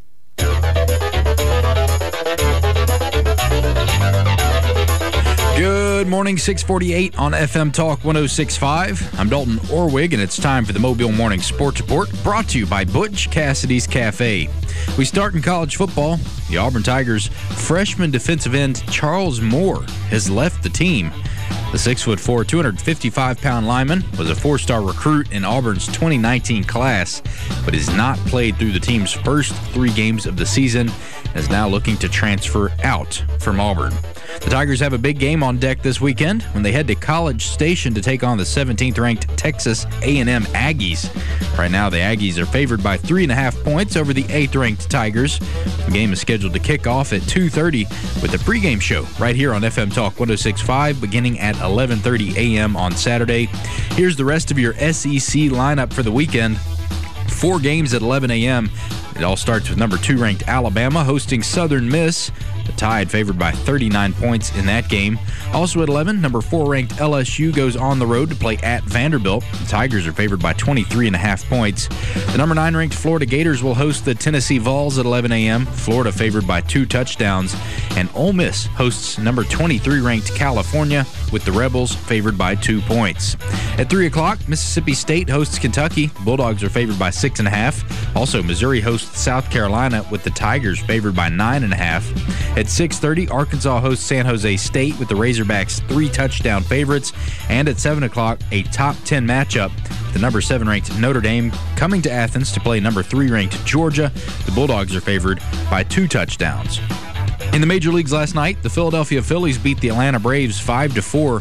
Good morning, 648 on FM Talk 106.5. I'm Dalton Orwig, and it's time for the Mobile Morning Sports Report, brought to you by Butch Cassidy's Cafe. We start in college football. The Auburn Tigers freshman defensive end Charles Moore has left the team. The 6'4", 255-pound lineman was a 4-star recruit in Auburn's 2019 class, but has not played through the team's first 3 games of the season and is now looking to transfer out from Auburn. The Tigers have a big game on deck this weekend when they head to College Station to take on the 17th-ranked Texas A&M Aggies. Right now, the Aggies are favored by 3.5 points over the 8th-ranked Tigers. The game is scheduled to kick off at 2:30 with a pregame show right here on FM Talk 106.5 beginning at 11:30 a.m. on Saturday. Here's the rest of your SEC lineup for the weekend. 4 games at 11 a.m. It all starts with number 2-ranked Alabama hosting Southern Miss. The Tide favored by 39 points in that game. Also at 11, number 4-ranked LSU goes on the road to play at Vanderbilt. The Tigers are favored by 23.5 points. The number 9-ranked Florida Gators will host the Tennessee Vols at 11 a.m. Florida favored by 2 touchdowns. And Ole Miss hosts number 23-ranked California with the Rebels favored by 2 points. At 3 o'clock, Mississippi State hosts Kentucky. Bulldogs are favored by 6.5. Also, Missouri hosts South Carolina with the Tigers favored by 9.5. At 6:30, Arkansas hosts San Jose State with the Razorbacks 3-touchdown favorites. And at 7 o'clock, a top 10 matchup. The number 7-ranked Notre Dame coming to Athens to play number 3-ranked Georgia. The Bulldogs are favored by 2 touchdowns. In the major leagues last night, the Philadelphia Phillies beat the Atlanta Braves 5-4.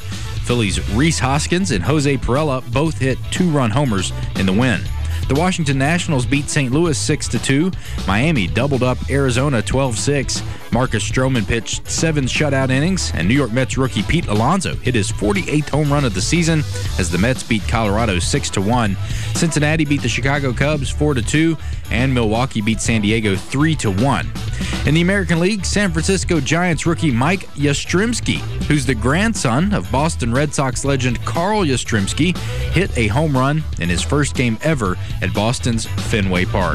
Phillies' Rhys Hoskins and Jose Perella both hit 2-run homers in the win. The Washington Nationals beat St. Louis 6-2. Miami doubled up Arizona 12-6. Marcus Stroman pitched 7 shutout innings, and New York Mets rookie Pete Alonso hit his 48th home run of the season as the Mets beat Colorado 6-1. Cincinnati beat the Chicago Cubs 4-2, and Milwaukee beat San Diego 3-1. In the American League, San Francisco Giants rookie Mike Yastrzemski, who's the grandson of Boston Red Sox legend Carl Yastrzemski, hit a home run in his first game ever at Boston's Fenway Park.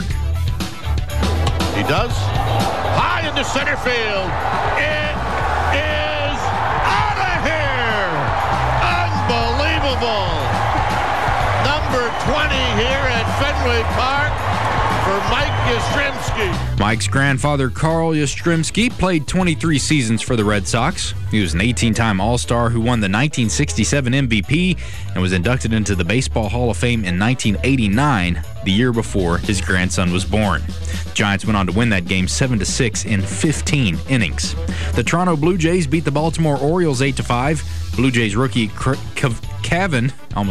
He does. High into center field. It is out of here. Unbelievable. Number 20 here at Fenway Park for Mike Yastrzemski. Mike's grandfather, Carl Yastrzemski, played 23 seasons for the Red Sox. He was an 18-time All-Star who won the 1967 MVP and was inducted into the Baseball Hall of Fame in 1989, the year before his grandson was born. The Giants went on to win that game 7-6 in 15 innings. The Toronto Blue Jays beat the Baltimore Orioles 8-5. Blue Jays rookie Cavan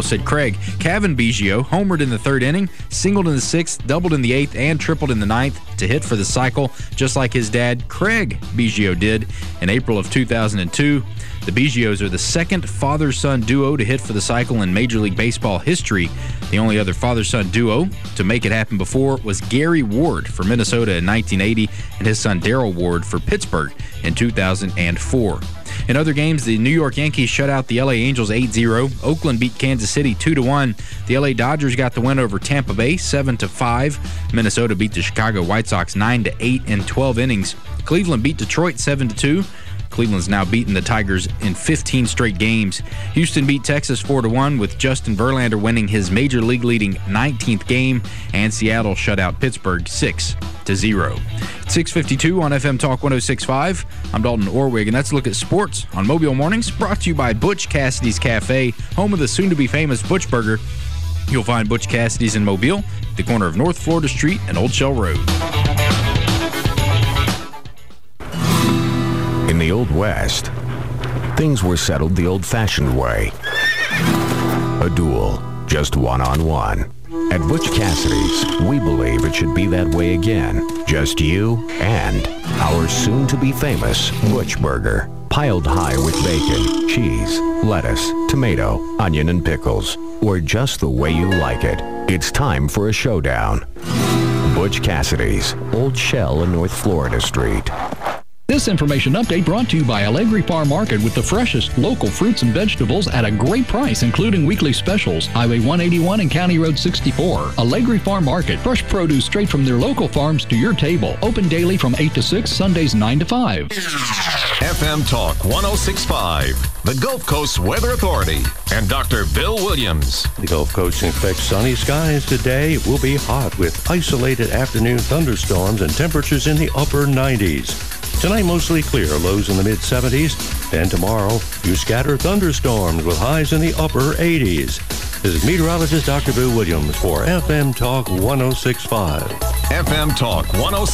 Biggio homered in the third inning, singled in the sixth, doubled in the eighth, and tripled in the ninth to hit for the cycle, just like his dad, Craig Biggio, did in April of 2002. The Biggios are the second father-son duo to hit for the cycle in Major League Baseball history. The only other father-son duo to make it happen before was Gary Ward for Minnesota in 1980 and his son Darryl Ward for Pittsburgh in 2004. In other games, the New York Yankees shut out the LA Angels 8-0. Oakland beat Kansas City 2-1. The LA Dodgers got the win over Tampa Bay 7-5. Minnesota beat the Chicago White Sox 9-8 in 12 innings. Cleveland beat Detroit 7-2. Cleveland's now beaten the Tigers in 15 straight games. Houston beat Texas 4-1 with Justin Verlander winning his Major League leading 19th game, and Seattle shut out Pittsburgh 6-0. It's 6:52 on FM Talk 106.5. I'm Dalton Orwig, and that's a look at sports on Mobile Mornings, brought to you by Butch Cassidy's Cafe, home of the soon-to-be-famous Butch Burger. You'll find Butch Cassidy's in Mobile, at the corner of North Florida Street and Old Shell Road. In the Old West, things were settled the old-fashioned way. A duel, just one-on-one. At Butch Cassidy's, we believe it should be that way again. Just you and our soon-to-be-famous Butch Burger. Piled high with bacon, cheese, lettuce, tomato, onion, and pickles. Or just the way you like it. It's time for a showdown. Butch Cassidy's, Old Shell and North Florida Street. This information update brought to you by Allegri Farm Market with the freshest local fruits and vegetables at a great price, including weekly specials. Highway 181 and County Road 64. Allegri Farm Market. Fresh produce straight from their local farms to your table. Open daily from 8 to 6, Sundays 9 to 5. FM Talk 106.5, the Gulf Coast Weather Authority, and Dr. Bill Williams. The Gulf Coast expects sunny skies today. It will be hot with isolated afternoon thunderstorms and temperatures in the upper 90s. Tonight, mostly clear, lows in the mid-70s. Then tomorrow, few scattered thunderstorms with highs in the upper 80s. This is meteorologist Dr. Bill Williams for FM Talk 106.5. FM Talk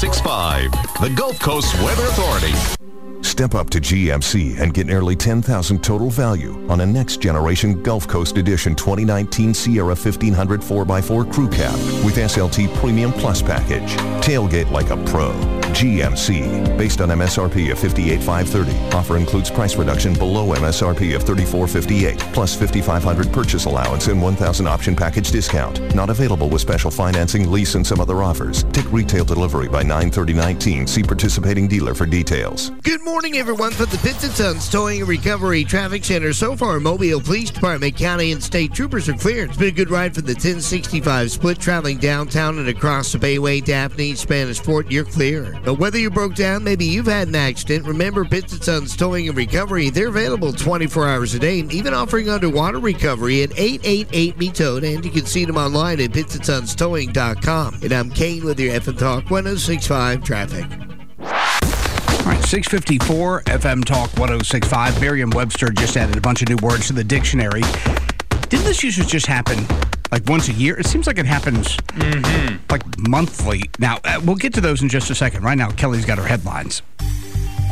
106.5, the Gulf Coast Weather Authority. Step up to GMC and get nearly $10,000 total value on a next-generation Gulf Coast Edition 2019 Sierra 1500 4x4 Crew Cab with SLT Premium Plus package. Tailgate like a pro. GMC, based on MSRP of $58,530. Offer includes price reduction below MSRP of $34,58, plus $5,500 purchase allowance and $1,000 option package discount. Not available with special financing, lease, and some other offers. Take retail delivery by 9/30/19. See participating dealer for details. Good morning, everyone, from the Pitts & Sons Towing and Recovery Traffic Center. So far, Mobile Police Department, county, and state troopers are clear. It's been a good ride for the 1065 split traveling downtown and across the Bayway, Daphne, Spanish Fort. You're clear. But whether you broke down, maybe you've had an accident, remember Pitts & Sons Towing and Recovery. They're available 24 hours a day, and even offering underwater recovery at 888-ME-TOWED, and you can see them online at pittsandsonstowing.com. And I'm Kane with your FM Talk 106.5 traffic. All right, 6:54, FM Talk 106.5. Merriam-Webster just added a bunch of new words to the dictionary. Didn't this usually just happen like once a year? It seems like it happens like monthly. Now, we'll get to those in just a second. Right now, Kelly's got her headlines.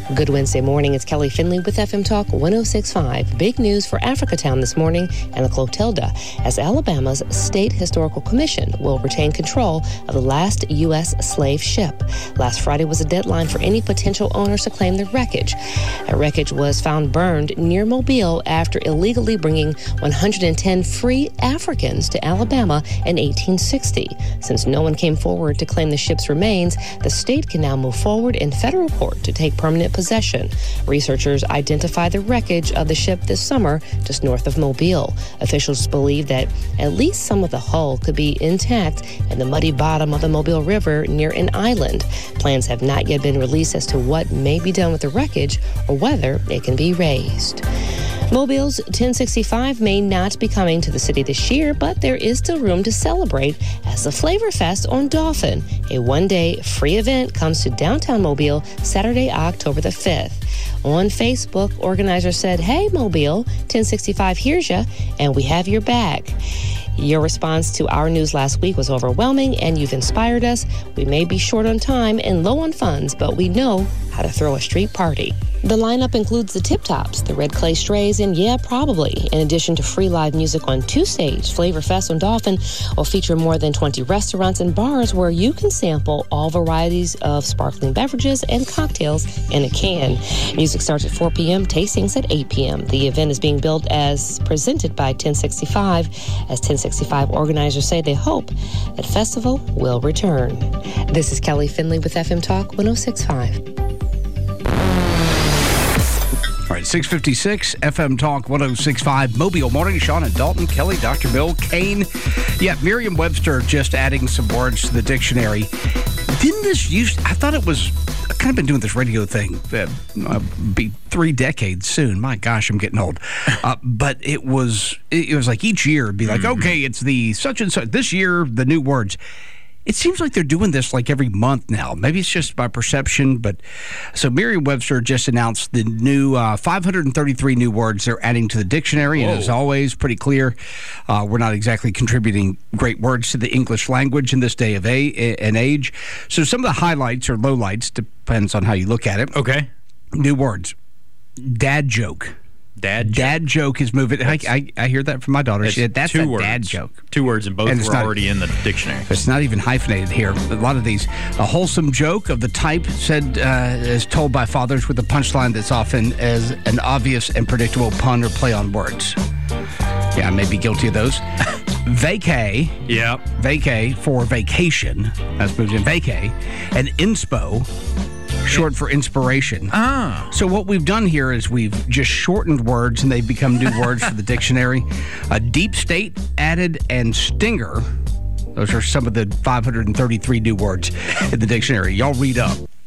Good Wednesday morning. It's Kelly Finley with FM Talk 106.5. Big news for Africatown this morning and the Clotilda, as Alabama's State Historical Commission will retain control of the last U.S. slave ship. Last Friday was a deadline for any potential owners to claim the wreckage. That wreckage was found burned near Mobile after illegally bringing 110 free Africans to Alabama in 1860. Since no one came forward to claim the ship's remains, the state can now move forward in federal court to take permanent possession. Researchers identified the wreckage of the ship this summer just north of Mobile. Officials believe that at least some of the hull could be intact in the muddy bottom of the Mobile River near an island. Plans have not yet been released as to what may be done with the wreckage or whether it can be raised. Mobile's 1065 may not be coming to the city this year, but there is still room to celebrate as the Flavor Fest on Dolphin, a one-day free event, comes to downtown Mobile Saturday, October the 5th. On Facebook, organizers said, "Hey, Mobile, 1065 hears ya, and we have your back." Your response to our news last week was overwhelming, and you've inspired us. We may be short on time and low on funds, but we know how to throw a street party. The lineup includes the Tip Tops, the Red Clay Strays, and Yeah, Probably. In addition to free live music on Tuesdays, Flavor Fest on Dolphin will feature more than 20 restaurants and bars where you can sample all varieties of sparkling beverages and cocktails in a can. Music starts at 4 p.m., tastings at 8 p.m. The event is being billed as presented by 1065. As 1065 organizers say, they hope that festival will return. This is Kelly Finley with FM Talk 106.5. All right, 656, FM Talk 106.5, Mobile Morning. Sean and Dalton, Kelly, Dr. Bill, Kane. Yeah, Merriam-Webster just adding some words to the dictionary. Didn't this I thought it was, I've kind of been doing this radio thing, be 3 decades soon. My gosh, I'm getting old. But it was like each year it'd be like, okay, it's the such and such. This year, the new words. It seems like they're doing this like every month now. Maybe it's just my perception, but so Merriam-Webster just announced the new 533 new words they're adding to the dictionary. Whoa. And as always, pretty clear, we're not exactly contributing great words to the English language in this day of and age. So some of the highlights or lowlights, depends on how you look at it. Okay. New words. Dad joke. Dad joke is moving. I hear that from my daughter. She said, that's a dad joke. 2 words, and both were already in the dictionary. It's not even hyphenated here. A lot of these. A wholesome joke of the type said is told by fathers with a punchline that's often as an obvious and predictable pun or play on words. Yeah, I may be guilty of those. Vacay. Yeah. Vacay for vacation. That's moved in vacay. And inspo. Short for inspiration. So what we've done here is we've just shortened words and they've become new words for the dictionary. Deep state added and stinger. Those are some of the 533 new words in the dictionary. Y'all read up.